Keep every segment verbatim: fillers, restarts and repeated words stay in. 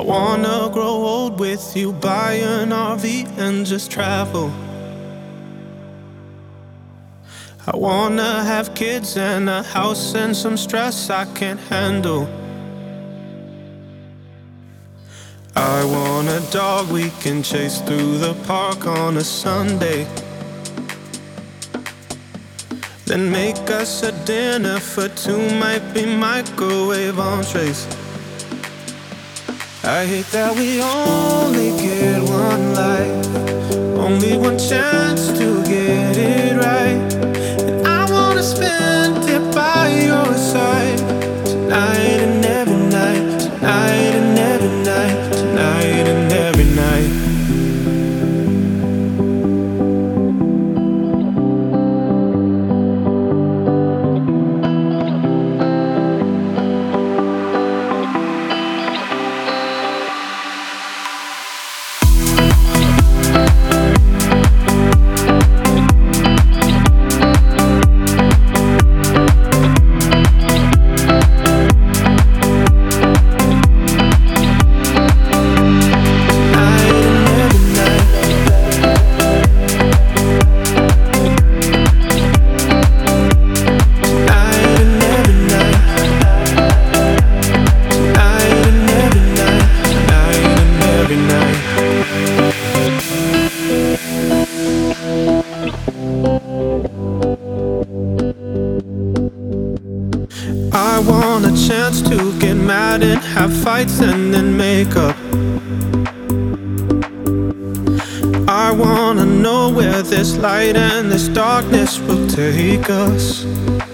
wanna grow old with you, buy an R V and just travel. I wanna have kids and a house and some stress I can't handle. I want a dog we can chase through the park on a Sunday, then make us a dinner for two, might be microwave entrees. I hate that we only get one life, only one chance to get it right. And I wanna spend it by your side, tonight and every night, tonight and every night, tonight and every night. I want a chance to get mad and have fights and then make up. I wanna know where this light and this darkness will take us.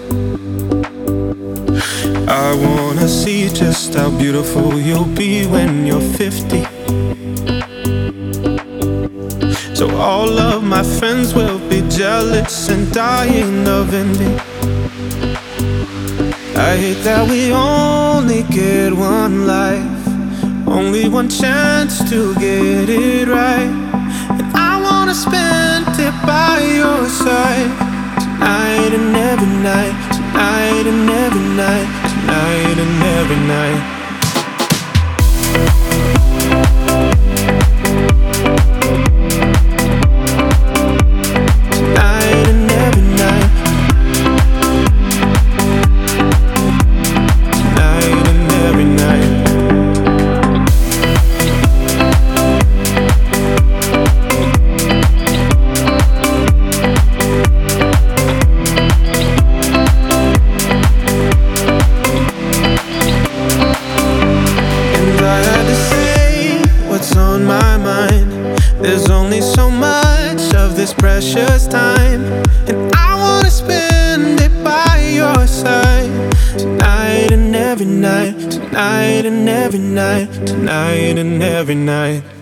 I wanna see just how beautiful you'll be when you're fifty, so all of my friends will be jealous and dying of envy. I hate that we only get one life, only one chance to get it right. And I wanna spend it by your side, tonight and every night, tonight and every night, tonight and every night. There's only so much of this precious time, and I wanna spend it by your side, tonight and every night, tonight and every night, tonight and every night.